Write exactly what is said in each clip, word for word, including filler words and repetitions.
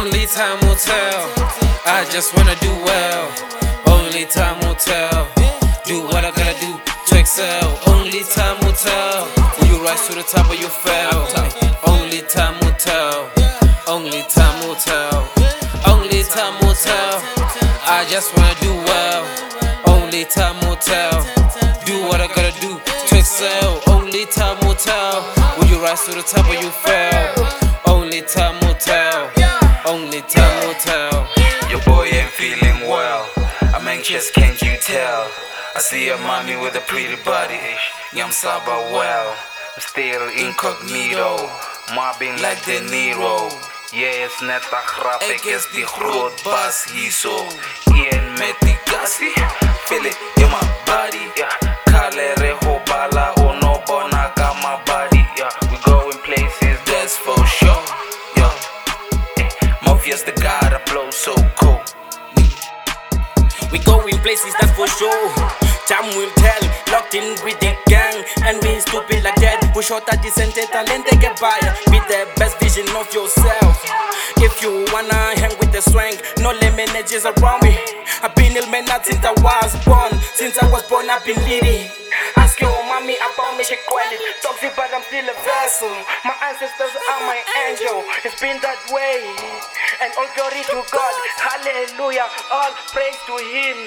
Only time will tell. I just wanna do well. Only time will tell. Do what I gotta do to excel. Only time will tell. Will you rise to the top or you fail? Only time will tell. Only time will tell. Only time will tell. I just wanna do well. Only time will tell. Do what I gotta do to excel. Only time will tell. Will you rise to the top or you fail? Only time will tell. Only time will tell. Your boy ain't feeling well. I'm anxious, can't you tell? I see a mommy with a pretty body. Yam Saba well. I'm still incognito. Mobbing like De Niro. Yes, net a grap, ik is die groot bas hier zo. Ian met die gassie. Feel it in my body. Kalere hobala ono bona got my body. We going places, that's for sure. Morpheus the god, I blow so cool. We going places, that's for sure. Time will tell, locked in with the gang. And we stupid like that. Push out a decent talent, they get by. Be the best vision of yourself. If you wanna hang with the swing, no lemon edges around me. I've been ill man since I was born. Since I was born, I've been leading. Ask your mommy about me, she quiet. Toxic, but I'm still a vessel. My ancestors are my angel. It's been that way. And all glory to God. Hallelujah. All praise to Him.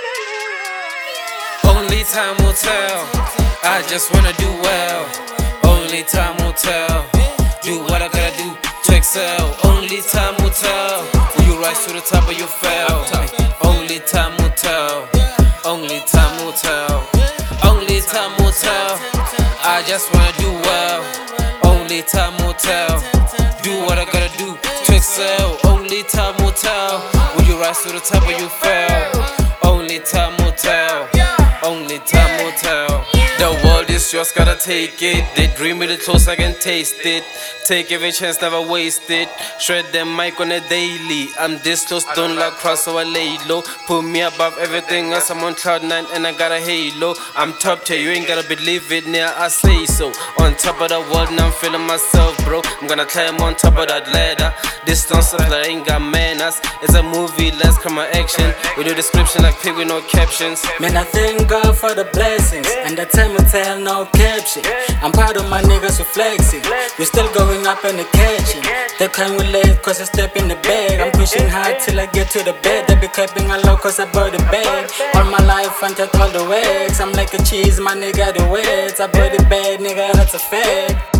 Only time will tell. I just wanna do well. Only time will tell. Do what I gotta do to excel. Only time will tell. Will you rise to the top or you fail? Only time will tell. Only time will tell. Only time will tell. I just wanna do well. Only time will tell. Do what I gotta do to excel. Only time will tell. Will you rise to the top or you fail? Only time will tell. Only time will tell. The world is yours, gotta take it. They dream with it close, I can taste it. Take every chance, never waste it. Shred them mic on a daily. I'm this close, don't like cross, so I lay low. Put me above everything else, I'm on cloud nine and I got a halo. I'm top tier, you ain't gotta believe it, near I say so. On top of the world, now I'm feeling myself, bro. I'm gonna climb on top of that ladder. Distance up, I ain't got manners. It's a movie, let's come on action. We do description like pig with no captions. Man, I thank God for the blessings. And the time will tell, no caption. I'm proud of my niggas who flexing. We're still going up in the catching. They can't relate cause I step in the bag. I'm pushing hard till I get to the bed. They be clapping a lot cause I bought the bag. All my life I take all the wags. I'm like a cheese, my nigga the weights. I bought the bag, nigga, that's a fact.